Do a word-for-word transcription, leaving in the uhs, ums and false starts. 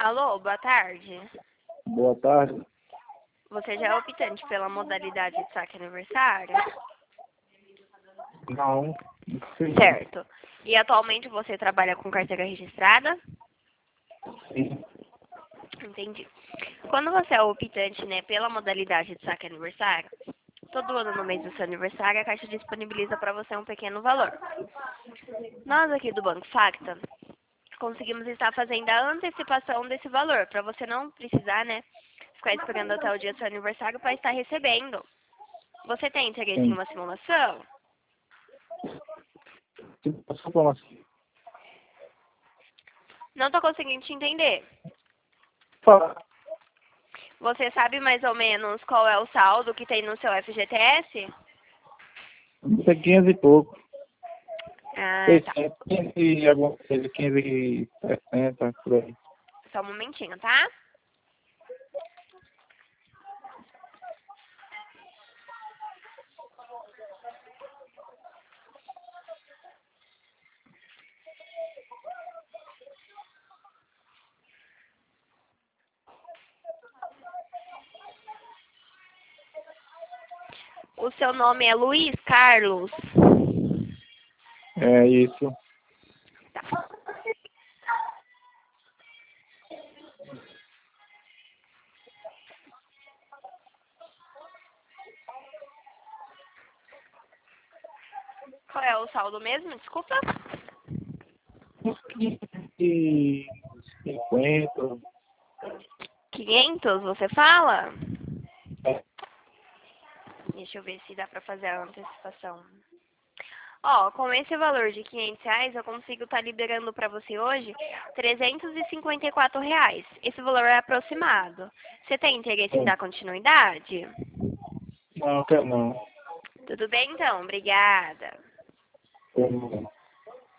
Alô, boa tarde. Boa tarde. Você já é optante pela modalidade de saque aniversário? Não. Sim. Certo. E atualmente você trabalha com carteira registrada? Sim. Entendi. Quando você é optante, né, pela modalidade de saque aniversário, todo ano no mês do seu aniversário, a Caixa disponibiliza para você um pequeno valor. Nós aqui do Banco Facta conseguimos estar fazendo a antecipação desse valor, para você não precisar, né, ficar esperando até o dia do seu aniversário para estar recebendo. Você tem interesse em Sim. uma simulação? Só pra uma- Não estou conseguindo te entender. Fala. Você sabe mais ou menos qual é o saldo que tem no seu F G T S? Isso é quinze e pouco. Ah, tá. seiscentos, quinze e alguma coisa, quinze e sessenta, por aí. Só um momentinho, tá? O seu nome é Luiz Carlos? É isso. Tá. Qual é o saldo mesmo? Desculpa. Uns quinze e cinquenta. quinhentos, você fala? É. Deixa eu ver se dá pra fazer a antecipação. Ó, com esse valor de quinhentos reais, eu consigo estar liberando pra você hoje trezentos e cinquenta e quatro reais. Esse valor é aproximado. Você tem interesse em Sim. dar continuidade? Não, quero não. Tudo bem, então. Obrigada. Quero não.